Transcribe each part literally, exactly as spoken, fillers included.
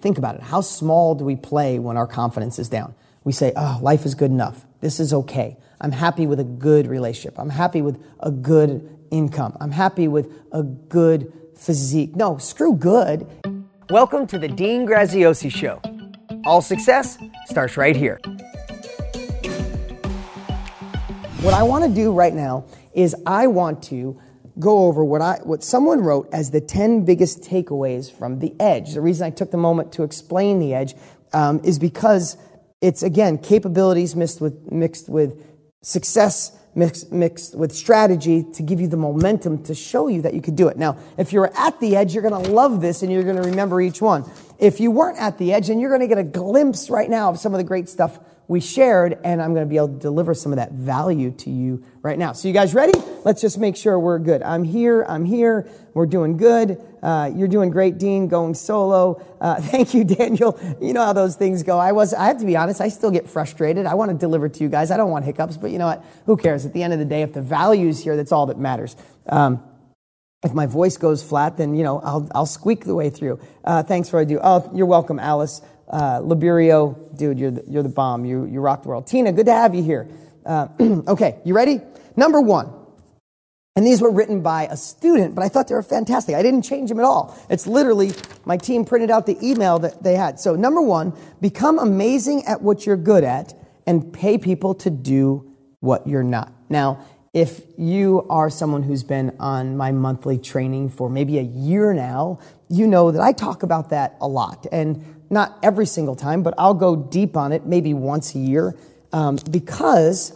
think about it. How small do we play when our confidence is down? We say, oh, life is good enough. This is okay. I'm happy with a good relationship. I'm happy with a good income. I'm happy with a good physique. No, screw good. Welcome to the Dean Graziosi Show. All success starts right here. What I want to do right now is I want to go over what I what someone wrote as the ten biggest takeaways from The Edge. The reason I took the moment to explain The Edge um, is because it's, again, capabilities mixed with mixed with success, mixed, mixed with strategy to give you the momentum to show you that you could do it. Now, if you're at the edge, you're going to love this and you're going to remember each one. If you weren't at the edge, then you're going to get a glimpse right now of some of the great stuff we shared, and I'm going to be able to deliver some of that value to you right now. So you guys ready? Let's just make sure we're good. I'm here. I'm here. We're doing good. Uh, you're doing great, Dean, going solo. Uh, thank you, Daniel. You know how those things go. I was, I have to be honest, I still get frustrated. I want to deliver to you guys. I don't want hiccups, but you know what? Who cares? At the end of the day, if the value's here, that's all that matters. Um, if my voice goes flat, then, you know, I'll, I'll squeak the way through. Uh, thanks for what I do. Oh, you're welcome, Alice. Uh, Liberio, dude, you're the, you're the bomb. You, you rock the world. Tina, good to have you here. Uh, okay, you ready? Number one. And these were written by a student, but I thought they were fantastic. I didn't change them at all. It's literally, my team printed out the email that they had. So number one, become amazing at what you're good at and pay people to do what you're not. Now, if you are someone who's been on my monthly training for maybe a year now, you know that I talk about that a lot. And not every single time, but I'll go deep on it maybe once a year um, because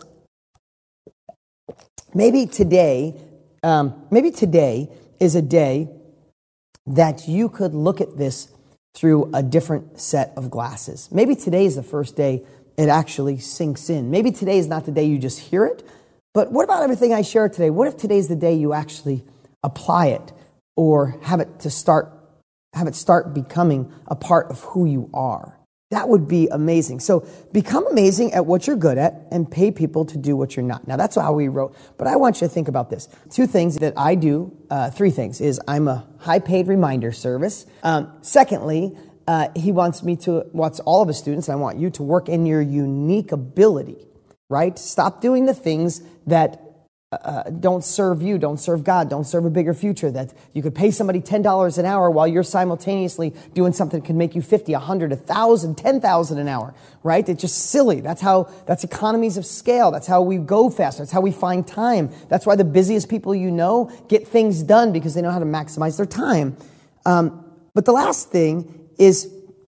maybe today, um, maybe today is a day that you could look at this through a different set of glasses. Maybe today is the first day it actually sinks in. Maybe today is not the day you just hear it, but what about everything I share today? What if today's the day you actually apply it or have it to start have it start becoming a part of who you are? That would be amazing. So become amazing at what you're good at and pay people to do what you're not. Now, that's how we wrote. But I want you to think about this. Two things that I do, uh, three things, is I'm a high-paid reminder service. Um, secondly, uh, he wants me to, wants all of his students, and I want you to work in your unique ability, right? Stop doing the things that Uh, don't serve you, don't serve God, don't serve a bigger future, that you could pay somebody ten dollars an hour while you're simultaneously doing something that can make you fifty, a hundred, a thousand, ten thousand an hour, right? It's just silly. That's how, that's economies of scale. That's how we go faster. That's how we find time. That's why the busiest people you know get things done because they know how to maximize their time. Um, but the last thing is,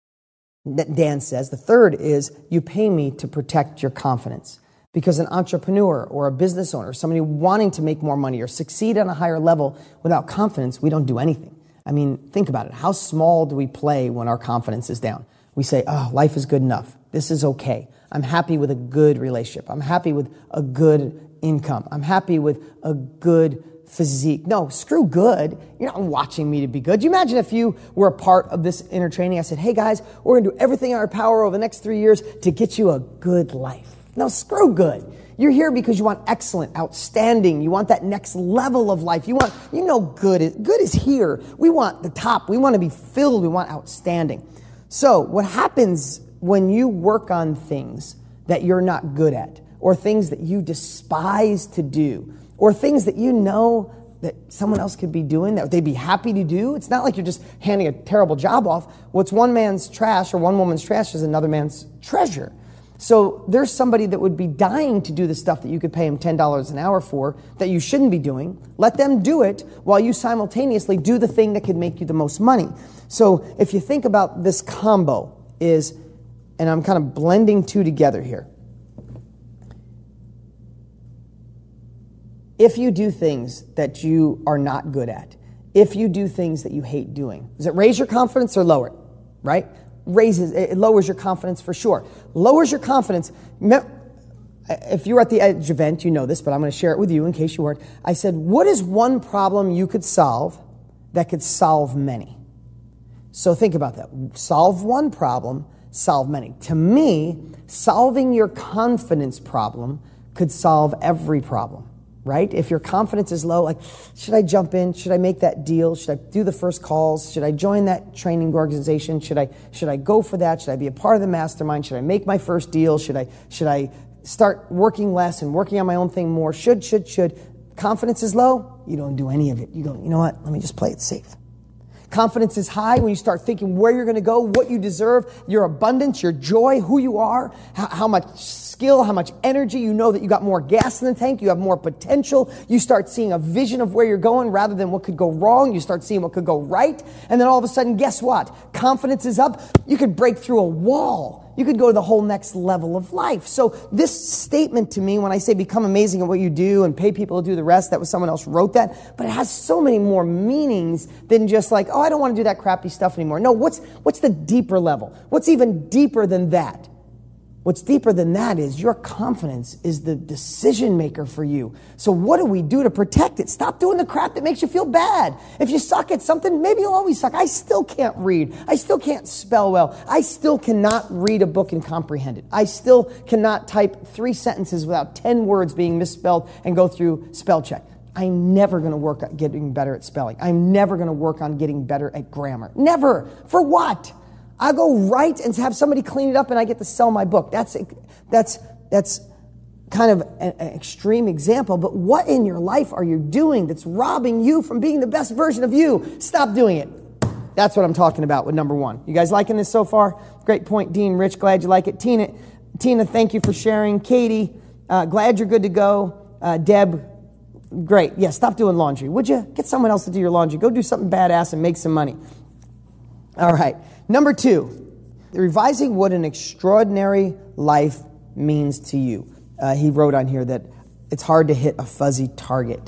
that Dan says, the third is you pay me to protect your confidence. Because an entrepreneur or a business owner, somebody wanting to make more money or succeed on a higher level without confidence, we don't do anything. I mean, think about it. How small do we play when our confidence is down? We say, oh, life is good enough. This is okay. I'm happy with a good relationship. I'm happy with a good income. I'm happy with a good physique. No, screw good. You're not watching me to be good. Do you imagine if you were a part of this inner training? I said, hey guys, we're going to do everything in our power over the next three years to get you a good life. No, screw good. You're here because you want excellent, outstanding. You want that next level of life. You want, you know, good is, good is here. We want the top. We want to be filled. We want outstanding. So what happens when you work on things that you're not good at, or things that you despise to do, or things that you know that someone else could be doing, that they'd be happy to do? It's not like you're just handing a terrible job off. What's one man's trash or one woman's trash is another man's treasure. So there's somebody that would be dying to do the stuff that you could pay them ten dollars an hour for that you shouldn't be doing. Let them do it while you simultaneously do the thing that could make you the most money. So if you think about this combo is, and I'm kind of blending two together here. If you do things that you are not good at, if you do things that you hate doing, does it raise your confidence or lower it, right? Raises, it lowers your confidence for sure. Lowers your confidence. If you were at the Edge event, you know this, but I'm going to share it with you in case you weren't. I said, what is one problem you could solve that could solve many? So think about that. Solve one problem, solve many. To me, solving your confidence problem could solve every problem. right? If your confidence is low, like, should I jump in? Should I make that deal? Should I do the first calls? Should I join that training organization? Should I should I go for that? Should I be a part of the mastermind? Should I make my first deal? Should I should I start working less and working on my own thing more? Should, should, should. Confidence is low, you don't do any of it. You go, you know what? Let me just play it safe. Confidence is high when you start thinking where you're going to go, what you deserve, your abundance, your joy, who you are, how, how much skill, how much energy. You know that you got more gas in the tank. You have more potential. You start seeing a vision of where you're going rather than what could go wrong. You start seeing what could go right. And then all of a sudden, guess what? Confidence is up. You could break through a wall. You could go to the whole next level of life. So this statement to me, when I say become amazing at what you do and pay people to do the rest, that was someone else wrote that, but it has so many more meanings than just like, oh, I don't want to do that crappy stuff anymore. No, what's what's the deeper level? What's even deeper than that? What's deeper than that is your confidence is the decision maker for you. So what do we do to protect it? Stop doing the crap that makes you feel bad. If you suck at something, maybe you'll always suck. I still can't read. I still can't spell well. I still cannot read a book and comprehend it. I still cannot type three sentences without ten words being misspelled and go through spell check. I'm never going to work on getting better at spelling. I'm never going to work on getting better at grammar. Never. For what? I go write and have somebody clean it up and I get to sell my book. That's that's that's kind of an, an extreme example, but what in your life are you doing that's robbing you from being the best version of you? Stop doing it. That's what I'm talking about with number one. You guys liking this so far? Great point, Dean. Rich, glad you like it. Tina, Tina, thank you for sharing. Katie, uh, glad you're good to go. Uh, Deb, great. Yeah, stop doing laundry. Would you? Get someone else to do your laundry. Go do something badass and make some money. All right. Number two, revising what an extraordinary life means to you. Uh, he wrote on here that it's hard to hit a fuzzy target.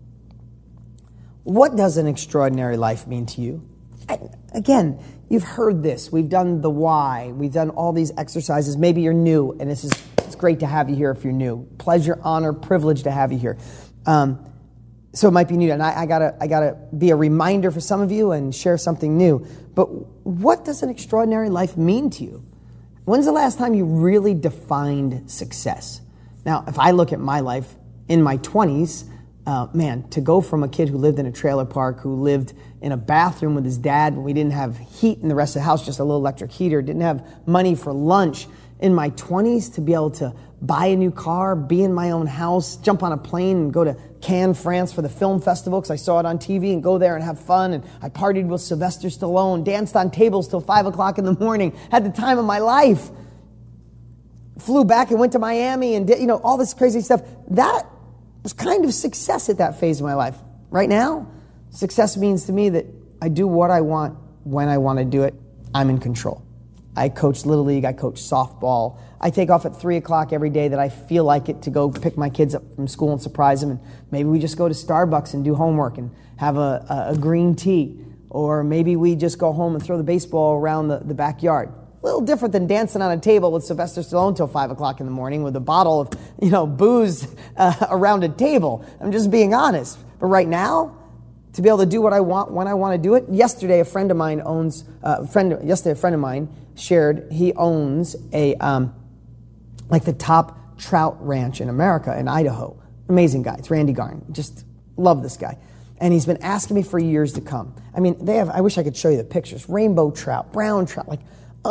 What does an extraordinary life mean to you? I, again, you've heard this. We've done the why. We've done all these exercises. Maybe you're new, and this is it's great to have you here if you're new. Pleasure, honor, privilege to have you here. Um, so it might be new, and I, I gotta I gotta be a reminder for some of you and share something new. But what does an extraordinary life mean to you? When's the last time you really defined success? Now, if I look at my life in my twenties, uh, man, to go from a kid who lived in a trailer park, who lived in a bathroom with his dad when we didn't have heat in the rest of the house, just a little electric heater, didn't have money for lunch, in my twenties to be able to buy a new car, be in my own house, jump on a plane and go to Cannes, France for the film festival because I saw it on T V and go there and have fun. And I partied with Sylvester Stallone, danced on tables till five o'clock in the morning, had the time of my life. Flew back and went to Miami and did, you know, all this crazy stuff. That was kind of success at that phase of my life. Right now, success means to me that I do what I want when I want to do it. I'm in control. I coach Little League, I coach softball. I take off at three o'clock every day that I feel like it to go pick my kids up from school and surprise them. And maybe we just go to Starbucks and do homework and have a, a, a green tea. Or maybe we just go home and throw the baseball around the, the backyard. A little different than dancing on a table with Sylvester Stallone till five o'clock in the morning with a bottle of, you know, booze uh, around a table. I'm just being honest. But right now, to be able to do what I want when I want to do it. Yesterday, a friend of mine owns, uh, friend. Yesterday, a friend of mine shared he owns a um, like the top trout ranch in America in Idaho. Amazing guy. It's Randy Garn. Just love this guy. And he's been asking me for years to come. I mean, they have. I wish I could show you the pictures. Rainbow trout, brown trout, like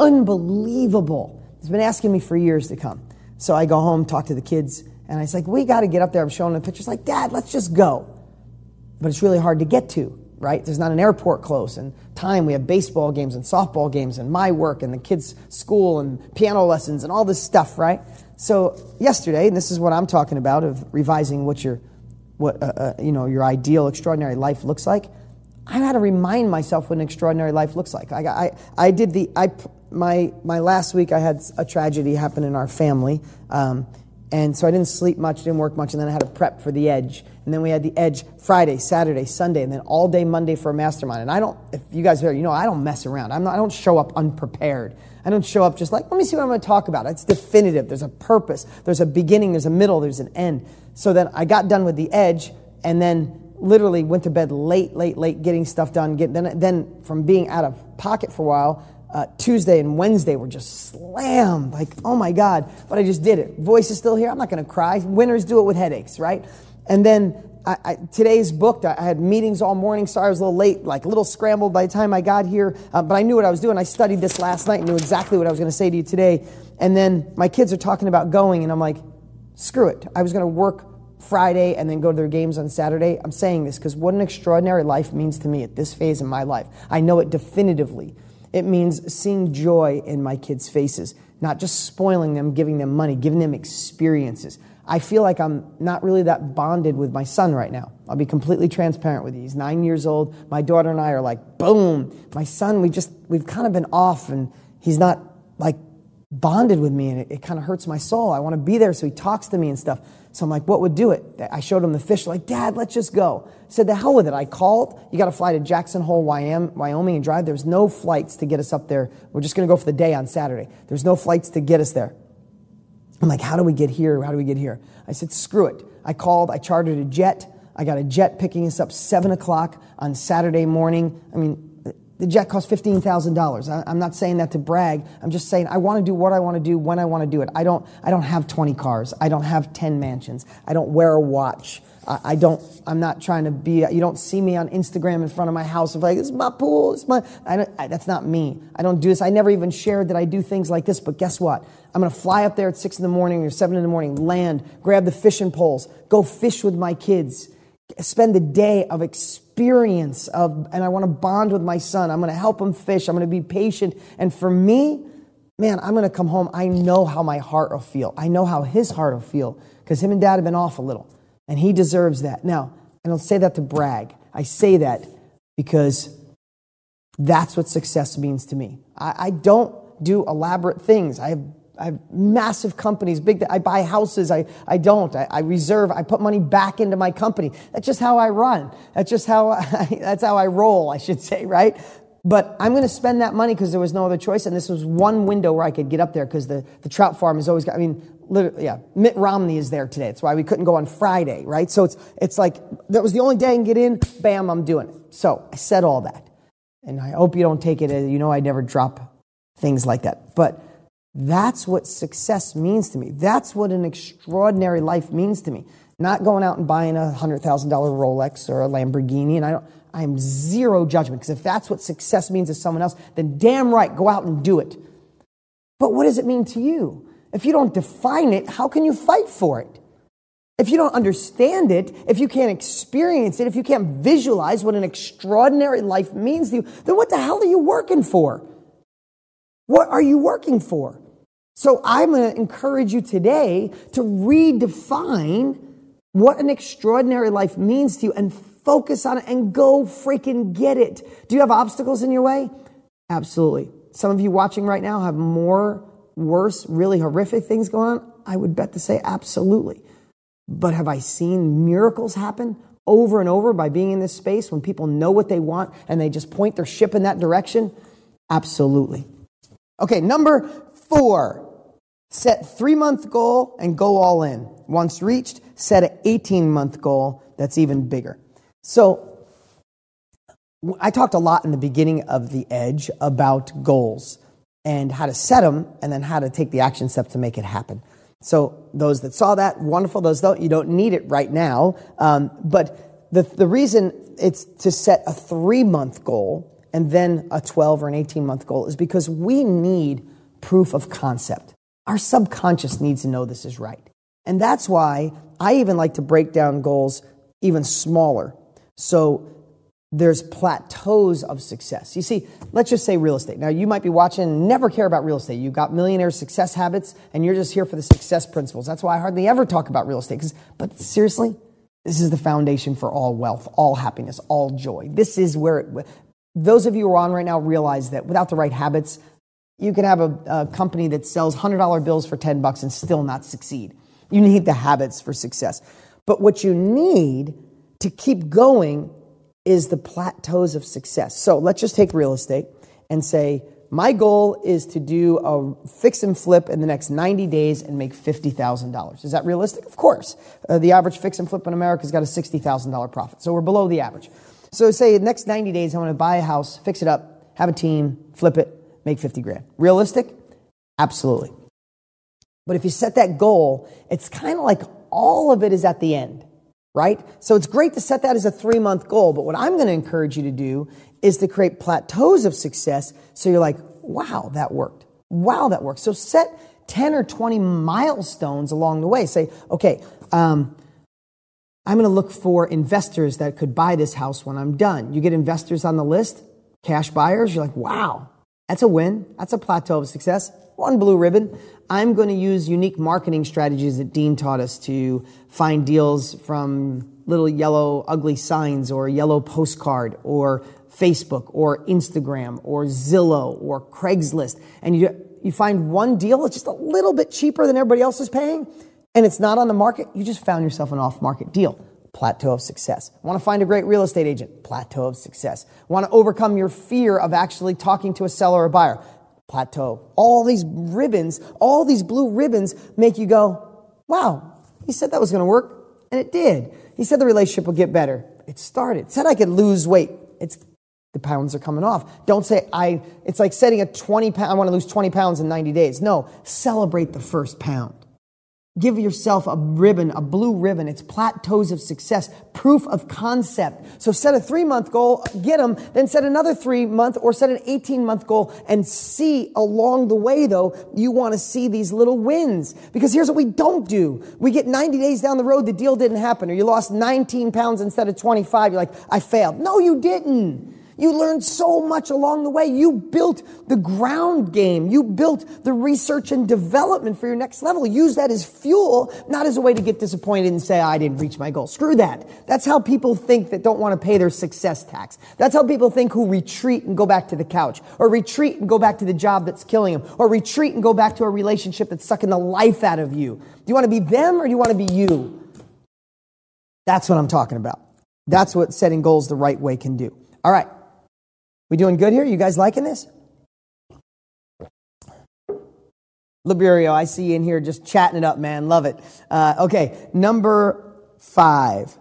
unbelievable. He's been asking me for years to come. So I go home, talk to the kids, and I was like, we got to get up there. I'm showing them the pictures. Like, Dad, let's just go. But it's really hard to get to, right? There's not an airport close, and time. We have baseball games and softball games and my work and the kids' school and piano lessons and all this stuff, right? So yesterday, and this is what I'm talking about of revising what your, what uh, uh, you know, your ideal extraordinary life looks like. I had to remind myself what an extraordinary life looks like. I, I, I did the, I, my, my last week I had a tragedy happen in our family. Um, And so I didn't sleep much, didn't work much, and then I had to prep for the Edge. And then we had the Edge Friday, Saturday, Sunday, and then all day Monday for a mastermind. And I don't, if you guys are here, you know, I don't mess around. I'm not, I don't show up unprepared. I don't show up just like, let me see what I'm going to talk about. It's definitive. There's a purpose. There's a beginning. There's a middle. There's an end. So then I got done with the Edge, and then literally went to bed late, late, late, getting stuff done. Get, then, then from being out of pocket for a while, Uh, Tuesday and Wednesday were just slammed. Like, oh my God, but I just did it. Voice is still here. I'm not going to cry. Winners do it with headaches, right? And then I, I, today's booked. I, I had meetings all morning. Sorry I was a little late, like a little scrambled by the time I got here. Uh, but I knew what I was doing. I studied this last night and knew exactly what I was going to say to you today. And then my kids are talking about going, and I'm like, screw it. I was going to work Friday and then go to their games on Saturday. I'm saying this because what an extraordinary life means to me at this phase in my life. I know it definitively. It means seeing joy in my kids' faces, not just spoiling them, giving them money, giving them experiences. I feel like I'm not really that bonded with my son right now. I'll be completely transparent with you. He's nine years old. My daughter and I are like, boom. My son, we just, we've kind of been off, and he's not like bonded with me, and it, it kind of hurts my soul. I want to be there, so he talks to me and stuff. So I'm like, what would do it? I showed him the fish, like, Dad, let's just go. I said, the hell with it. I called. You got to fly to Jackson Hole, Wyoming and drive. There's no flights to get us up there. We're just going to go for the day on Saturday. There's no flights to get us there. I'm like, how do we get here? How do we get here? I said, screw it. I called. I chartered a jet. I got a jet picking us up seven o'clock on Saturday morning. I mean, the jet cost fifteen thousand dollars. I'm not saying that to brag. I'm just saying I want to do what I want to do when I want to do it. I don't I don't have twenty cars. I don't have ten mansions. I don't wear a watch. I, I don't, I'm not trying to be, you don't see me on Instagram in front of my house of like, it's my pool, it's my, I don't, I, that's not me. I don't do this. I never even shared that I do things like this, but guess what? I'm going to fly up there at six in the morning or seven in the morning, land, grab the fishing poles, go fish with my kids, spend the day of experience of, and I want to bond with my son. I'm going to help him fish. I'm going to be patient. And for me, man, I'm going to come home. I know how my heart will feel. I know how his heart will feel because him and Dad have been off a little, and he deserves that. Now, I don't say that to brag. I say that because that's what success means to me. I, I don't do elaborate things. I have I have massive companies, big. I buy houses. I, I don't. I, I reserve. I put money back into my company. That's just how I run. That's just how I, that's how I roll, I should say, right? But I'm going to spend that money because there was no other choice. And this was one window where I could get up there because the, the trout farm is always got, I mean, literally, yeah, Mitt Romney is there today. That's why we couldn't go on Friday, right? So it's, it's like, that was the only day I can get in. Bam, I'm doing it. So I said all that. And I hope you don't take it as, you know, I never drop things like that. But that's what success means to me. That's what an extraordinary life means to me. Not going out and buying a one hundred thousand dollars Rolex or a Lamborghini. And I don't, I'm zero judgment, because if that's what success means to someone else, then damn right, go out and do it. But what does it mean to you? If you don't define it, how can you fight for it? If you don't understand it, if you can't experience it, if you can't visualize what an extraordinary life means to you, then what the hell are you working for? What are you working for? So I'm going to encourage you today to redefine what an extraordinary life means to you and focus on it and go freaking get it. Do you have obstacles in your way? Absolutely. Some of you watching right now have more worse, really horrific things going on. I would bet to say absolutely. But have I seen miracles happen over and over by being in this space when people know what they want and they just point their ship in that direction? Absolutely. Okay, number four, set three-month goal and go all in. Once reached, set an eighteen-month goal that's even bigger. So I talked a lot in the beginning of The Edge about goals and how to set them and then how to take the action step to make it happen. So those that saw that, wonderful. Those don't, you don't need it right now. Um, but the, the reason it's to set a three-month goal and then a twelve or an eighteen-month goal is because we need proof of concept. Our subconscious needs to know this is right. And that's why I even like to break down goals even smaller. So there's plateaus of success. You see, let's just say real estate. Now, you might be watching and never care about real estate. You've got millionaire success habits, and you're just here for the success principles. That's why I hardly ever talk about real estate. 'Cause, but seriously, this is the foundation for all wealth, all happiness, all joy. This is where it, those of you who are on right now realize that without the right habits, you can have a, a company that sells one hundred dollar bills for ten bucks and still not succeed. You need the habits for success. But what you need to keep going is the plateaus of success. So let's just take real estate and say, my goal is to do a fix and flip in the next ninety days and make fifty thousand dollars. Is that realistic? Of course. Uh, the average fix and flip in America has got a sixty thousand dollars profit. So we're below the average. So say the next ninety days, I want to buy a house, fix it up, have a team, flip it, make fifty grand. Realistic? Absolutely. But if you set that goal, it's kind of like all of it is at the end. right? So it's great to set that as a three-month goal, but what I'm going to encourage you to do is to create plateaus of success so you're like, wow, that worked. Wow, that worked. So set ten or twenty milestones along the way. Say, okay, um, I'm going to look for investors that could buy this house when I'm done. You get investors on the list, cash buyers, you're like, wow, that's a win. That's a plateau of success. One blue ribbon. I'm going to use unique marketing strategies that Dean taught us to find deals from little yellow ugly signs or a yellow postcard or Facebook or Instagram or Zillow or Craigslist. And you you find one deal that's just a little bit cheaper than everybody else is paying, and it's not on the market. You just found yourself an off-market deal. Plateau of success. Want to find a great real estate agent? Plateau of success. Want to overcome your fear of actually talking to a seller or buyer? Plateau. All these ribbons, all these blue ribbons make you go, wow, he said that was going to work, and it did. He said the relationship will get better. It started. It said I could lose weight. It's the pounds are coming off. Don't say I, it's like setting a twenty pound, I want to lose twenty pounds in ninety days. No, celebrate the first pound. Give yourself a ribbon, a blue ribbon. It's plateaus of success, proof of concept. So set a three-month goal, get them, then set another three-month or set an eighteen-month goal and see along the way, though, you want to see these little wins. Because here's what we don't do. We get ninety days down the road, the deal didn't happen, or you lost nineteen pounds instead of twenty-five. You're like, I failed. No, you didn't. You learned so much along the way. You built the ground game. You built the research and development for your next level. Use that as fuel, not as a way to get disappointed and say, I didn't reach my goal. Screw that. That's how people think that don't want to pay their success tax. That's how people think who retreat and go back to the couch, or retreat and go back to the job that's killing them, or retreat and go back to a relationship that's sucking the life out of you. Do you want to be them or do you want to be you? That's what I'm talking about. That's what setting goals the right way can do. All right. We doing good here? You guys liking this? Liberio, I see you in here just chatting it up, man. Love it. Uh, okay, number five.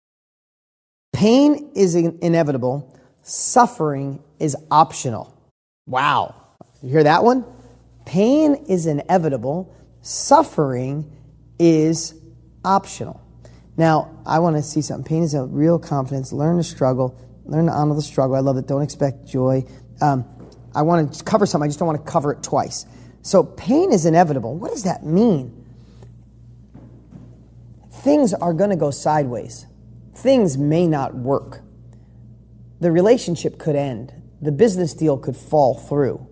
Pain is in- inevitable. Suffering is optional. Wow. You hear that one? Pain is inevitable. Suffering is optional. Now, I want to see something. Pain is a real confidence. Learn to struggle. Learn to honor the struggle. I love it. Don't expect joy. Um, I want to cover something. I just don't want to cover it twice. So pain is inevitable. What does that mean? Things are going to go sideways. Things may not work. The relationship could end. The business deal could fall through.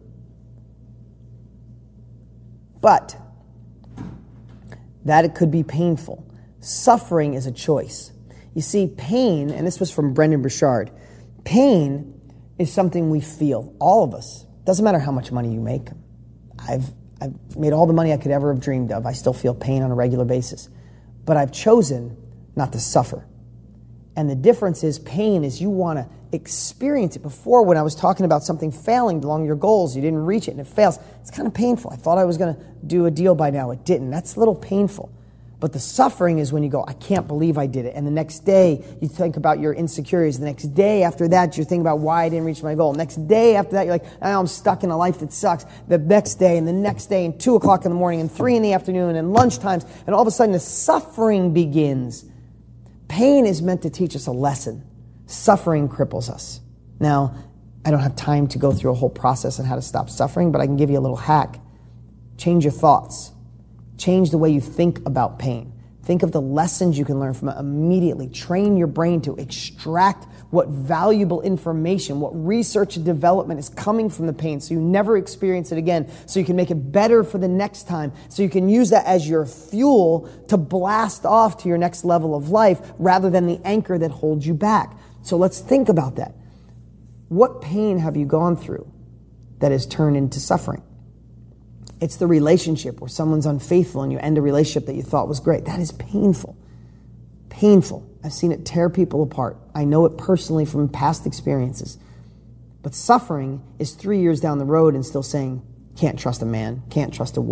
But that it could be painful. Suffering is a choice. You see, pain, and this was from Brendan Burchard, pain is something we feel, all of us. Doesn't matter how much money you make. I've, I've made all the money I could ever have dreamed of. I still feel pain on a regular basis. But I've chosen not to suffer. And the difference is pain is you want to experience it. Before, when I was talking about something failing along your goals, you didn't reach it and it fails. It's kind of painful. I thought I was going to do a deal by now. It didn't. That's a little painful. But the suffering is when you go, I can't believe I did it. And the next day, you think about your insecurities. The next day after that, you're thinking about why I didn't reach my goal. Next day after that, you're like, now I'm stuck in a life that sucks. The next day, and the next day, and two o'clock in the morning, and three in the afternoon, and lunchtimes, and all of a sudden the suffering begins. Pain is meant to teach us a lesson. Suffering cripples us. Now, I don't have time to go through a whole process on how to stop suffering, but I can give you a little hack. Change your thoughts. Change the way you think about pain. Think of the lessons you can learn from it immediately. Train your brain to extract what valuable information, what research and development is coming from the pain so you never experience it again, so you can make it better for the next time, so you can use that as your fuel to blast off to your next level of life rather than the anchor that holds you back. So let's think about that. What pain have you gone through that has turned into suffering? It's the relationship where someone's unfaithful and you end a relationship that you thought was great. That is painful. Painful. I've seen it tear people apart. I know it personally from past experiences. But suffering is three years down the road and still saying, can't trust a man, can't trust a woman.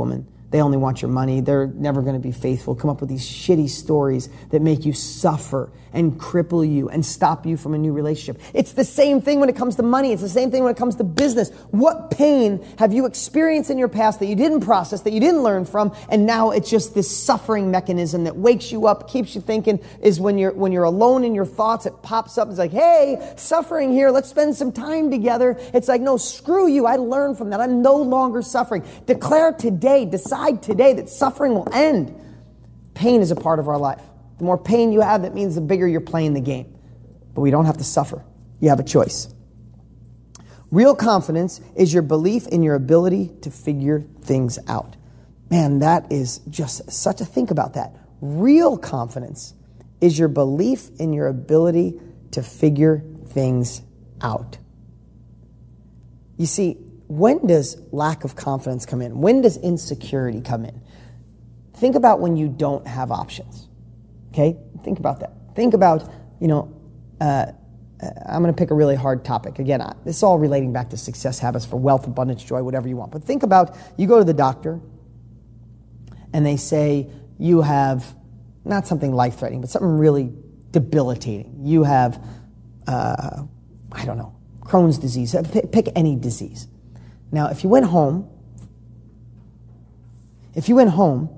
They only want your money. They're never going to be faithful. Come up with these shitty stories that make you suffer and cripple you and stop you from a new relationship. It's the same thing when it comes to money. It's the same thing when it comes to business. What pain have you experienced in your past that you didn't process, that you didn't learn from, and now it's just this suffering mechanism that wakes you up, keeps you thinking, is when you're when you're alone in your thoughts, it pops up. It's like, hey, suffering here. Let's spend some time together. It's like, no, screw you. I learned from that. I'm no longer suffering. Declare today, decide today that suffering will end. Pain is a part of our life. The more pain you have, that means the bigger you're playing the game. But we don't have to suffer. You have a choice. Real confidence is your belief in your ability to figure things out. Man, that is just such a think about that. Real confidence is your belief in your ability to figure things out. You see, when does lack of confidence come in? When does insecurity come in? Think about when you don't have options. Okay? Think about that. Think about, you know, uh, I'm going to pick a really hard topic. Again, I, this is all relating back to success habits for wealth, abundance, joy, whatever you want. But think about, you go to the doctor and they say you have, not something life-threatening, but something really debilitating. You have, uh, I don't know, Crohn's disease. Pick, pick any disease. Now, if you went home, if you went home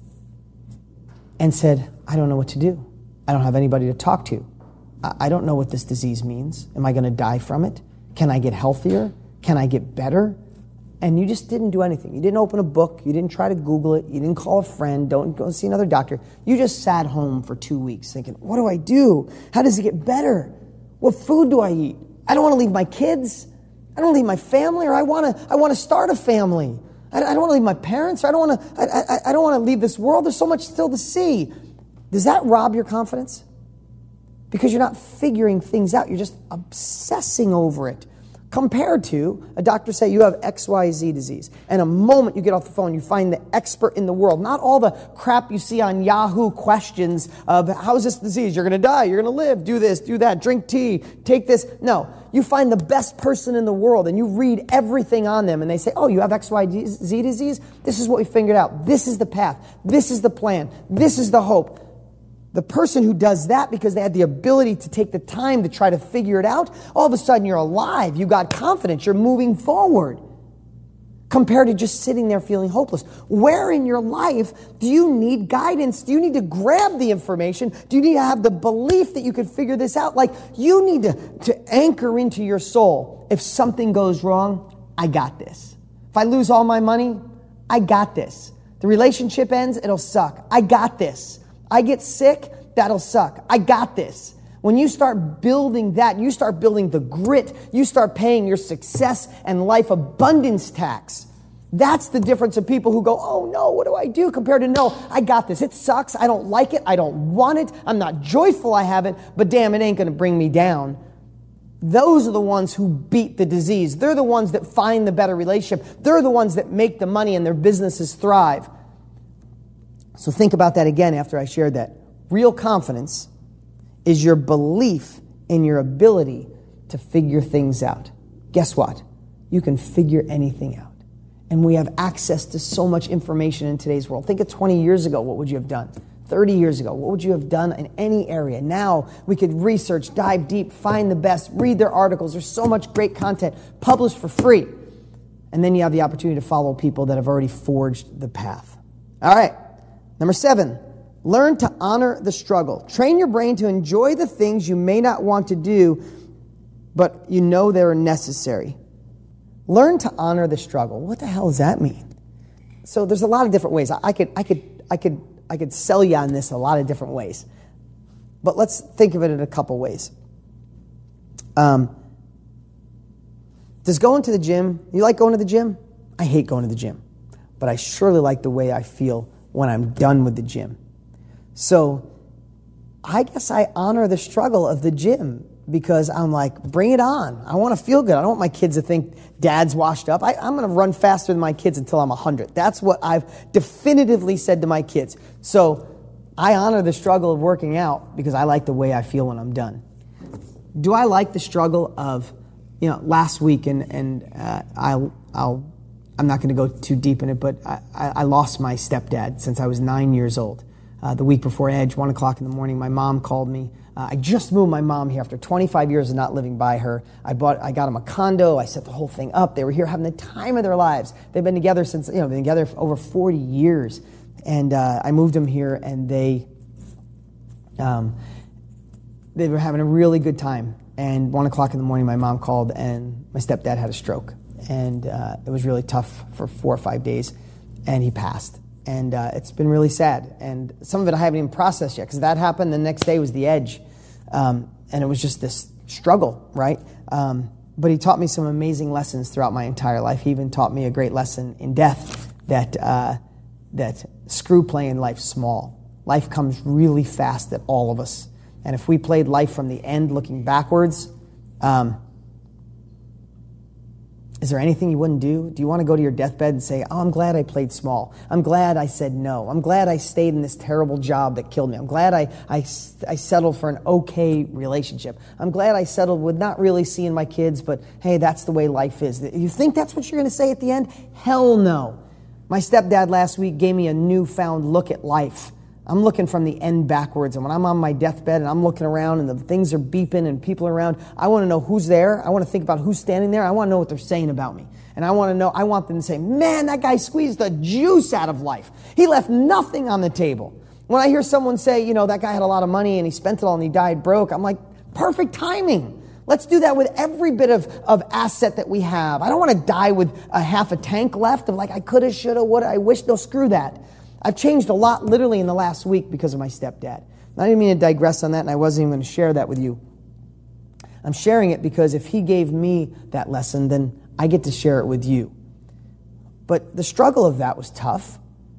and said, I don't know what to do. I don't have anybody to talk to. I don't know what this disease means. Am I going to die from it? Can I get healthier? Can I get better? And you just didn't do anything. You didn't open a book. You didn't try to Google it. You didn't call a friend. Don't go see another doctor. You just sat home for two weeks thinking, what do I do? How does it get better? What food do I eat? I don't want to leave my kids. I don't want to leave my family, or I want to I want to start a family. I, I don't want to leave my parents. Or I don't want to I, I, I don't want to leave this world. There's so much still to see. Does that rob your confidence? Because you're not figuring things out. You're just obsessing over it. Compared to a doctor say you have X Y Z disease. And a moment you get off the phone, you find the expert in the world. Not all the crap you see on Yahoo questions of how's this disease? You're going to die. You're going to live. Do this, do that. Drink tea. Take this. No. You find the best person in the world and you read everything on them and they say, oh, you have X Y Z disease? This is what we figured out. This is the path. This is the plan. This is the hope. The person who does that because they had the ability to take the time to try to figure it out, all of a sudden you're alive. You got confidence. You're moving forward. Compared to just sitting there feeling hopeless. Where in your life do you need guidance? Do you need to grab the information? Do you need to have the belief that you can figure this out? Like, you need to, to anchor into your soul. If something goes wrong, I got this. If I lose all my money, I got this. The relationship ends, it'll suck. I got this. I get sick, that'll suck. I got this. When you start building that, you start building the grit, you start paying your success and life abundance tax. That's the difference of people who go, oh no, what do I do? Compared to, no, I got this. It sucks. I don't like it. I don't want it. I'm not joyful I have it, but damn, it ain't going to bring me down. Those are the ones who beat the disease. They're the ones that find the better relationship. They're the ones that make the money and their businesses thrive. So think about that again after I shared that. Real confidence is your belief in your ability to figure things out. Guess what? You can figure anything out. And we have access to so much information in today's world. Think of twenty years ago, what would you have done? thirty years ago, what would you have done in any area? Now we could research, dive deep, find the best, read their articles. There's so much great content published for free. And then you have the opportunity to follow people that have already forged the path. All right. Number seven, learn to honor the struggle. Train your brain to enjoy the things you may not want to do, but you know they're necessary. Learn to honor the struggle. What the hell does that mean? So there's a lot of different ways. I could, I could, I could, I could sell you on this a lot of different ways. But let's think of it in a couple ways. Um, does going to the gym, you like going to the gym? I hate going to the gym, but I surely like the way I feel when I'm done with the gym. So I guess I honor the struggle of the gym because I'm like, bring it on. I want to feel good. I don't want my kids to think dad's washed up. I, I'm going to run faster than my kids until I'm one hundred. That's what I've definitively said to my kids. So I honor the struggle of working out because I like the way I feel when I'm done. Do I like the struggle of, you know, last week, and, and uh, I'll, I'll I'm not going to go too deep in it, but I, I lost my stepdad since I was nine years old. Uh, the week before Edge, one o'clock in the morning, my mom called me. Uh, I just moved my mom here after twenty-five years of not living by her. I bought, I got them a condo. I set the whole thing up. They were here having the time of their lives. They've been together since, you know, been together for over forty years. And uh, I moved them here, and they, um, they were having a really good time. And one o'clock in the morning, my mom called, and my stepdad had a stroke. And uh, it was really tough for four or five days, and he passed. And uh, it's been really sad. And some of it I haven't even processed yet, because that happened. The next day was the Edge. Um, and it was just this struggle, right? Um, but he taught me some amazing lessons throughout my entire life. He even taught me a great lesson in death, that uh, that screw playing life small. Life comes really fast at all of us. And if we played life from the end looking backwards, um, is there anything you wouldn't do? Do you want to go to your deathbed and say, oh, I'm glad I played small. I'm glad I said no. I'm glad I stayed in this terrible job that killed me. I'm glad I, I, I settled for an okay relationship. I'm glad I settled with not really seeing my kids, but hey, that's the way life is. You think that's what you're going to say at the end? Hell no. My stepdad last week gave me a newfound look at life. I'm looking from the end backwards, and when I'm on my deathbed and I'm looking around and the things are beeping and people are around, I want to know who's there. I want to think about who's standing there. I want to know what they're saying about me. And I want to know, I want them to say, man, that guy squeezed the juice out of life. He left nothing on the table. When I hear someone say, you know, that guy had a lot of money and he spent it all and he died broke, I'm like, perfect timing. Let's do that with every bit of, of asset that we have. I don't want to die with a half a tank left of like, I coulda, shoulda, woulda, I wish. No, screw that. I've changed a lot literally in the last week because of my stepdad. I didn't mean to digress on that, and I wasn't even going to share that with you. I'm sharing it because if he gave me that lesson, then I get to share it with you. But the struggle of that was tough.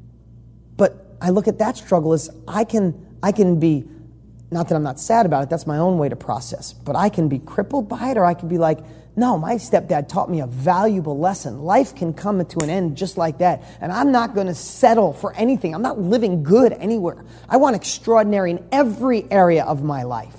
But I look at that struggle as I can, I can be, not that I'm not sad about it, that's my own way to process, but I can be crippled by it, or I can be like, no, my stepdad taught me a valuable lesson. Life can come to an end just like that. And I'm not going to settle for anything. I'm not living good anywhere. I want extraordinary in every area of my life.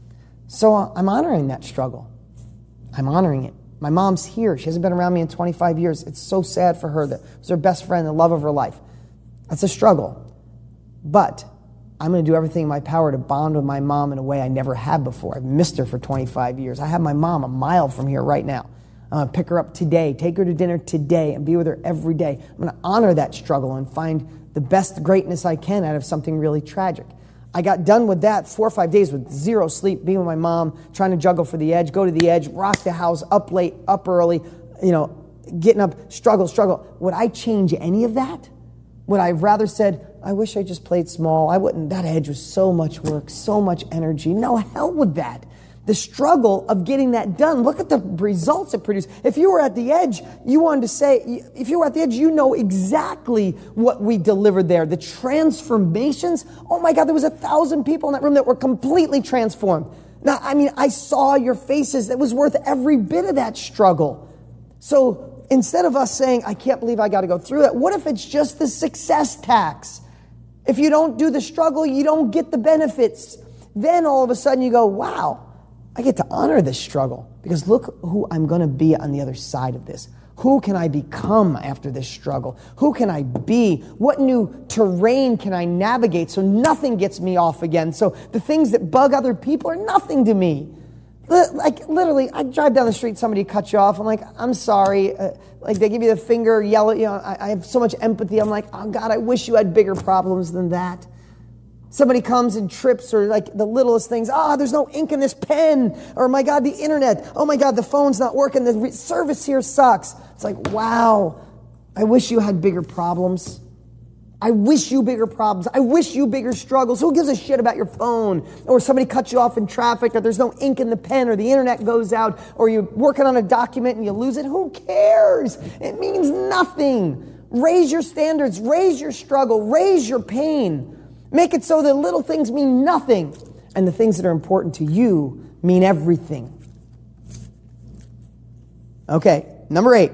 So uh, I'm honoring that struggle. I'm honoring it. My mom's here. She hasn't been around me in twenty-five years. It's so sad for her. That was her best friend, the love of her life. That's a struggle. But I'm going to do everything in my power to bond with my mom in a way I never had before. I've missed her for twenty-five years. I have my mom a mile from here right now. I'm going to pick her up today, take her to dinner today, and be with her every day. I'm going to honor that struggle and find the best greatness I can out of something really tragic. I got done with that four or five days with zero sleep, being with my mom, trying to juggle for the Edge, go to the Edge, rock the house, up late, up early, you know, getting up, struggle, struggle. Would I change any of that? Would I have rather said, I wish I just played small. I wouldn't. That Edge was so much work, so much energy. No, hell with that. The struggle of getting that done. Look at the results it produced. If you were at the Edge, you wanted to say, if you were at the Edge, you know exactly what we delivered there. The transformations. Oh my God, there was a thousand people in that room that were completely transformed. Now, I mean, I saw your faces. That was worth every bit of that struggle. So instead of us saying, I can't believe I got to go through that, what if it's just the success tax? If you don't do the struggle, you don't get the benefits. Then all of a sudden you go, wow, I get to honor this struggle because look who I'm going to be on the other side of this. Who can I become after this struggle? Who can I be? What new terrain can I navigate so nothing gets me off again? So the things that bug other people are nothing to me. Like literally, I drive down the street, somebody cuts you off. I'm like, I'm sorry. Uh, like they give you the finger, yell at you. I, I have so much empathy. I'm like, oh God, I wish you had bigger problems than that. Somebody comes and trips, or like the littlest things. Ah, oh, there's no ink in this pen. Or my God, the internet. Oh my God, the phone's not working. The re- service here sucks. It's like, wow, I wish you had bigger problems. I wish you bigger problems. I wish you bigger struggles. Who gives a shit about your phone? Or somebody cuts you off in traffic, or there's no ink in the pen, or the internet goes out, or you're working on a document and you lose it. Who cares? It means nothing. Raise your standards. Raise your struggle. Raise your pain. Make it so that little things mean nothing, and the things that are important to you mean everything. Okay, number eight.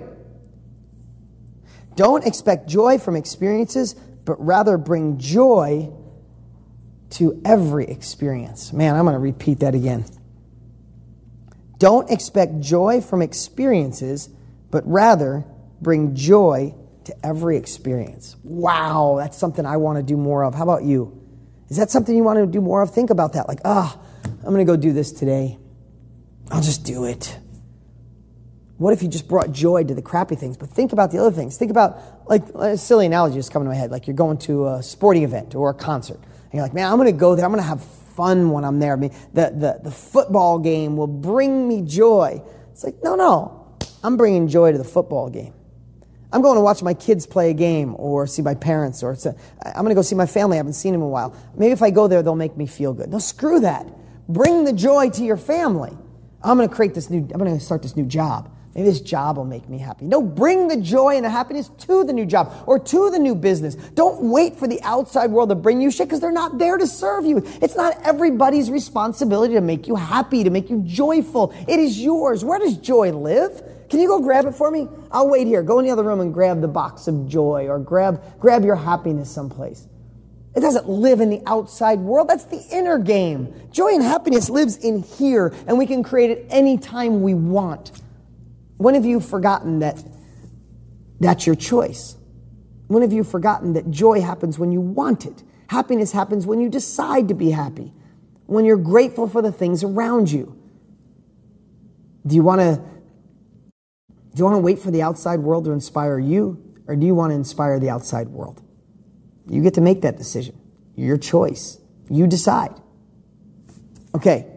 Don't expect joy from experiences, but rather bring joy to every experience. Man, I'm going to repeat that again. Don't expect joy from experiences, but rather bring joy to every experience. Wow, that's something I want to do more of. How about you? Is that something you want to do more of? Think about that. Like, ah, oh, I'm going to go do this today. I'll just do it. What if you just brought joy to the crappy things? But think about the other things. Think about, like, a silly analogy just coming to my head. Like you're going to a sporting event or a concert. And you're like, man, I'm going to go there. I'm going to have fun when I'm there. I mean, the, the, the football game will bring me joy. It's like, no, no. I'm bringing joy to the football game. I'm going to watch my kids play a game or see my parents. Or it's a, I'm going to go see my family. I haven't seen them in a while. Maybe if I go there, they'll make me feel good. No, screw that. Bring the joy to your family. I'm going to create this new, I'm going to start this new job. Maybe this job will make me happy. No, bring the joy and the happiness to the new job or to the new business. Don't wait for the outside world to bring you shit because they're not there to serve you. It's not everybody's responsibility to make you happy, to make you joyful. It is yours. Where does joy live? Can you go grab it for me? I'll wait here. Go in the other room and grab the box of joy or grab, grab your happiness someplace. It doesn't live in the outside world. That's the inner game. Joy and happiness lives in here, and we can create it anytime we want. When have you forgotten that that's your choice? When have you forgotten that joy happens when you want it? Happiness happens when you decide to be happy, when you're grateful for the things around you. Do you want to do you want to wait for the outside world to inspire you, or do you want to inspire the outside world? You get to make that decision. Your choice. You decide. Okay.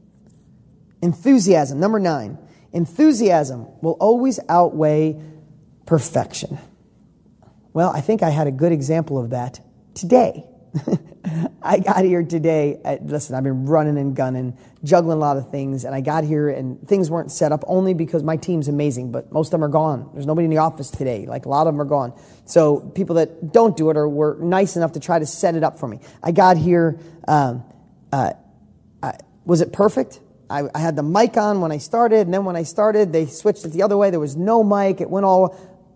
Enthusiasm, number nine. Enthusiasm will always outweigh perfection. Well, I think I had a good example of that today. I got here today. At, listen, I've been running and gunning, juggling a lot of things, and I got here and things weren't set up only because my team's amazing, but most of them are gone. There's nobody in the office today. Like a lot of them are gone. So people that don't do it or were nice enough to try to set it up for me. I got here. Um, uh, I, was it perfect? I, I had the mic on when I started, and then when I started, they switched it the other way. There was no mic. It went all...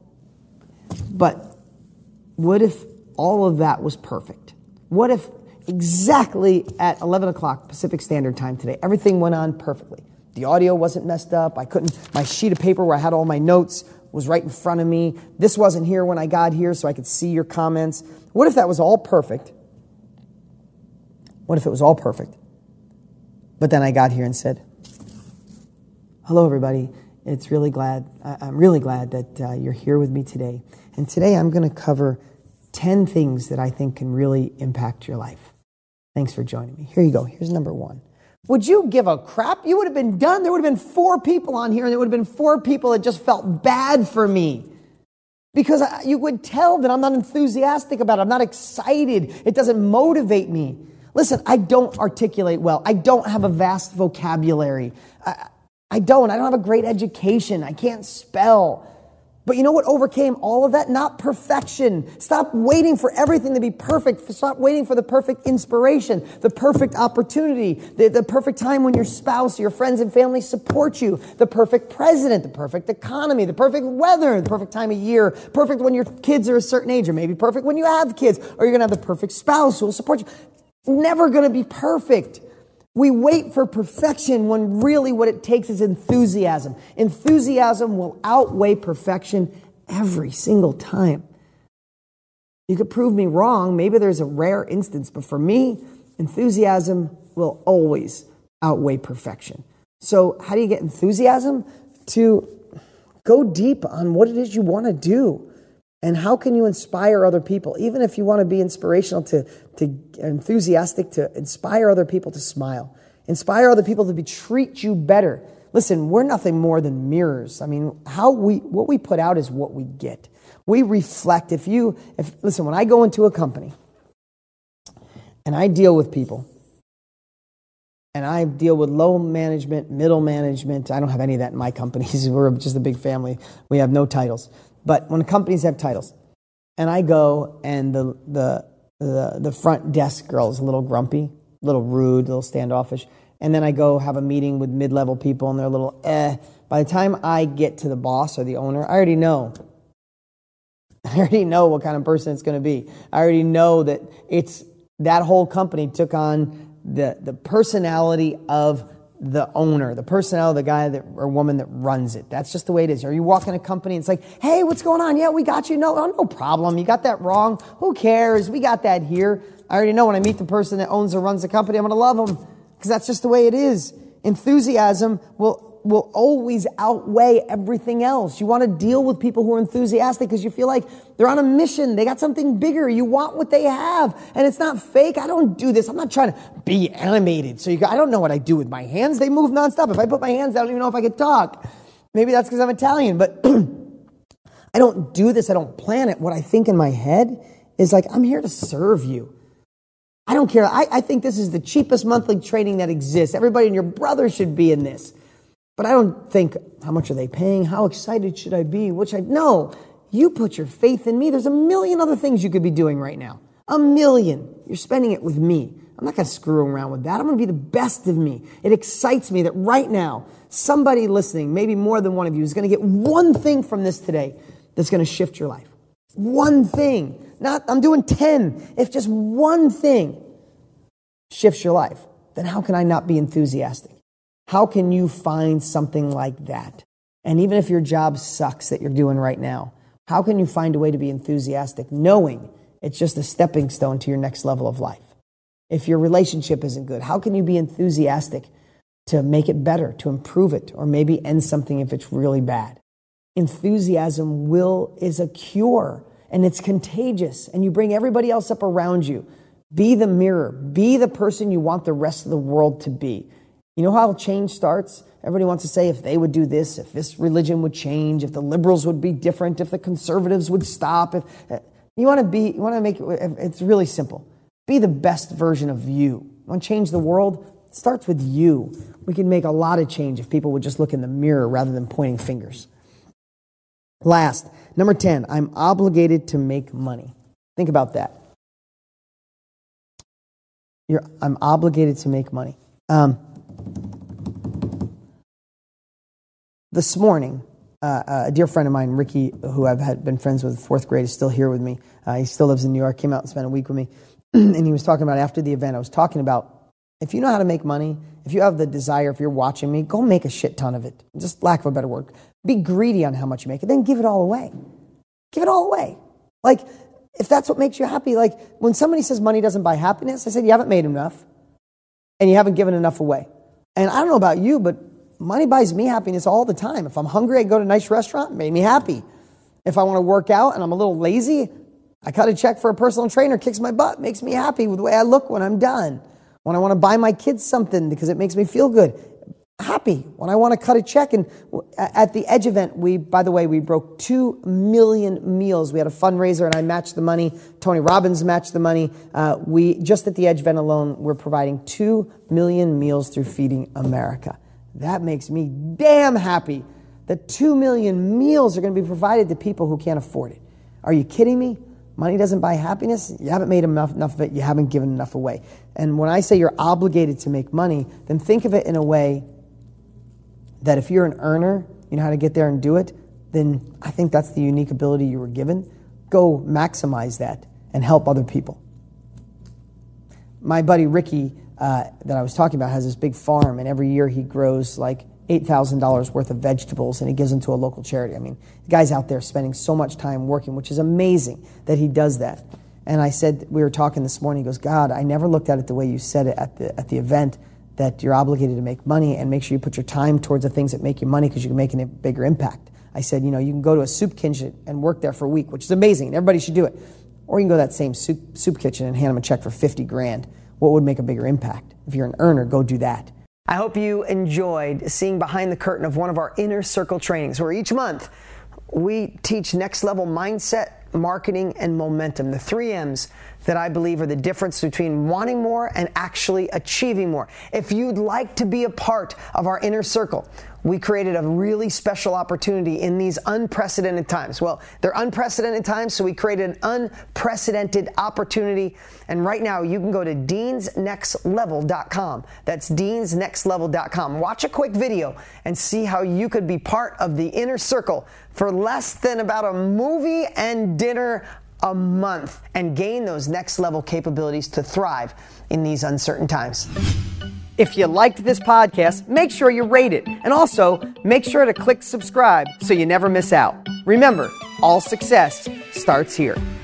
But what if all of that was perfect? What if exactly at eleven o'clock Pacific Standard Time today, everything went on perfectly? The audio wasn't messed up. I couldn't... My sheet of paper where I had all my notes was right in front of me. This wasn't here when I got here, so I could see your comments. What if that was all perfect? What if it was all perfect? But then I got here and said, hello, everybody. It's really glad, I'm really glad that uh, you're here with me today. And today I'm going to cover ten things that I think can really impact your life. Thanks for joining me. Here you go. Here's number one. Would you give a crap? You would have been done. There would have been four people on here, and there would have been four people that just felt bad for me. Because I, you would tell that I'm not enthusiastic about it. I'm not excited. It doesn't motivate me. Listen, I don't articulate well. I don't have a vast vocabulary. I, I don't. I don't have a great education. I can't spell. But you know what overcame all of that? Not perfection. Stop waiting for everything to be perfect. Stop waiting for the perfect inspiration, the perfect opportunity, the, the perfect time when your spouse, your friends and family support you, the perfect president, the perfect economy, the perfect weather, the perfect time of year, perfect when your kids are a certain age, or maybe perfect when you have kids, or you're going to have the perfect spouse who will support you. Never going to be perfect. We wait for perfection when really what it takes is enthusiasm. Enthusiasm will outweigh perfection every single time. You could prove me wrong. Maybe there's a rare instance, but for me, enthusiasm will always outweigh perfection. So how do you get enthusiasm? To go deep on what it is you want to do. And how can you inspire other people? Even if you want to be inspirational to, to enthusiastic, to inspire other people to smile. Inspire other people to be, treat you better. Listen, we're nothing more than mirrors. I mean, how we what we put out is what we get. We reflect. If you, if listen, when I go into a company and I deal with people, and I deal with low management, middle management. I don't have any of that in my companies. We're just a big family. We have no titles. But when companies have titles, and I go and the the the, the front desk girl is a little grumpy, a little rude, a little standoffish, and then I go have a meeting with mid-level people and they're a little eh. By the time I get to the boss or the owner, I already know. I already know what kind of person it's going to be. I already know that it's that whole company took on the, the personality of the owner, the personnel, the guy that or woman that runs it. That's just the way it is. Or you walk in a company and it's like, hey, what's going on? Yeah, we got you. No, no problem. You got that wrong. Who cares? We got that here. I already know when I meet the person that owns or runs the company, I'm going to love them because that's just the way it is. Enthusiasm will will always outweigh everything else. You want to deal with people who are enthusiastic because you feel like they're on a mission. They got something bigger. You want what they have. And it's not fake. I don't do this. I'm not trying to be animated. So you go, I don't know what I do with my hands. They move nonstop. If I put my hands, I don't even know if I could talk. Maybe that's because I'm Italian, but I don't do this. I don't plan it. What I think in my head is like, I'm here to serve you. I don't care. I, I think this is the cheapest monthly training that exists. Everybody and your brother should be in this. But I don't think, how much are they paying? How excited should I be? Which I, no, you put your faith in me. There's a million other things you could be doing right now. A million. You're spending it with me. I'm not going to screw around with that. I'm going to be the best of me. It excites me that right now, somebody listening, maybe more than one of you, is going to get one thing from this today that's going to shift your life. One thing. Not, I'm doing ten. If just one thing shifts your life, then how can I not be enthusiastic? How can you find something like that? And even if your job sucks that you're doing right now, how can you find a way to be enthusiastic knowing it's just a stepping stone to your next level of life? If your relationship isn't good, how can you be enthusiastic to make it better, to improve it, or maybe end something if it's really bad? Enthusiasm will is a cure, and it's contagious, and you bring everybody else up around you. Be the mirror. Be the person you want the rest of the world to be. You know how change starts? Everybody wants to say if they would do this, if this religion would change, if the liberals would be different, if the conservatives would stop. If you want to be, you want to make it, it's really simple. Be the best version of you. You want to change the world? It starts with you. We can make a lot of change if people would just look in the mirror rather than pointing fingers. Last, number ten, I'm obligated to make money. Think about that. You're, I'm obligated to make money. Um, This morning, uh, a dear friend of mine, Ricky, who I've had been friends with fourth grade, is still here with me. Uh, he still lives in New York, came out and spent a week with me. And he was talking about after the event, I was talking about, if you know how to make money, if you have the desire, if you're watching me, go make a shit ton of it. Just lack of a better word. Be greedy on how much you make, and then give it all away. Give it all away. Like, if that's what makes you happy, like when somebody says money doesn't buy happiness, I said, you haven't made enough, and you haven't given enough away. And I don't know about you, but money buys me happiness all the time. If I'm hungry, I go to a nice restaurant, it made me happy. If I want to work out and I'm a little lazy, I cut a check for a personal trainer, kicks my butt, makes me happy with the way I look when I'm done. When I want to buy my kids something because it makes me feel good, happy. When I want to cut a check, and at the Edge event, we, by the way, we broke two million meals. We had a fundraiser and I matched the money. Tony Robbins matched the money. Uh, we, just at the Edge event alone, we're providing two million meals through Feeding America. That makes me damn happy that two million meals are going to be provided to people who can't afford it. Are you kidding me? Money doesn't buy happiness. You haven't made enough, enough of it. You haven't given enough away. And when I say you're obligated to make money, then think of it in a way that if you're an earner, you know how to get there and do it, then I think that's the unique ability you were given. Go maximize that and help other people. My buddy Ricky, Uh, that I was talking about, has this big farm, and every year he grows like eight thousand dollars worth of vegetables, and he gives them to a local charity. I mean, the guy's out there spending so much time working, which is amazing that he does that. And I said, we were talking this morning, he goes, God, I never looked at it the way you said it at the at the event, that you're obligated to make money and make sure you put your time towards the things that make you money because you can make a bigger impact. I said, you know, you can go to a soup kitchen and work there for a week, which is amazing, and everybody should do it. Or you can go to that same soup, soup kitchen and hand them a check for fifty grand. What would make a bigger impact? If you're an earner, go do that. I hope you enjoyed seeing behind the curtain of one of our Inner Circle trainings, where each month we teach next level mindset, marketing, and momentum, the three M's that I believe are the difference between wanting more and actually achieving more. If you'd like to be a part of our Inner Circle, we created a really special opportunity in these unprecedented times. Well, they're unprecedented times, so we created an unprecedented opportunity. And right now, you can go to deans next level dot com. That's deans next level dot com. Watch a quick video and see how you could be part of the Inner Circle for less than about a movie and dinner a month and gain those next level capabilities to thrive in these uncertain times. If you liked this podcast, make sure you rate it. And also, make sure to click subscribe so you never miss out. Remember, all success starts here.